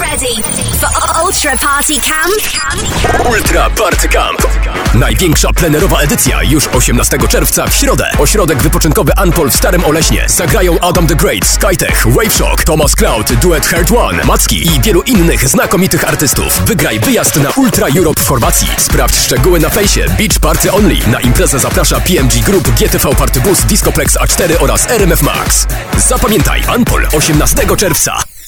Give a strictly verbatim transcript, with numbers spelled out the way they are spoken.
ready for Ultra Party Camp? Ultra Party Camp. Największa plenerowa edycja już osiemnastego czerwca w środę. Ośrodek wypoczynkowy Anpol w Starym Oleśnie. Zagrają Adam the Great, Skytech, Waveshock, Thomas Cloud, duet Heart One, Macki i wielu innych znakomitych artystów. Wygraj wyjazd na Ultra Europe w Chorwacji. Sprawdź szczegóły na fejsie Beach Party Only. Na imprezę zaprasza P M G Group, G T V Party Bus, Discoplex A cztery oraz R M F Max. Zapamiętaj, Anpol osiemnastego czerwca.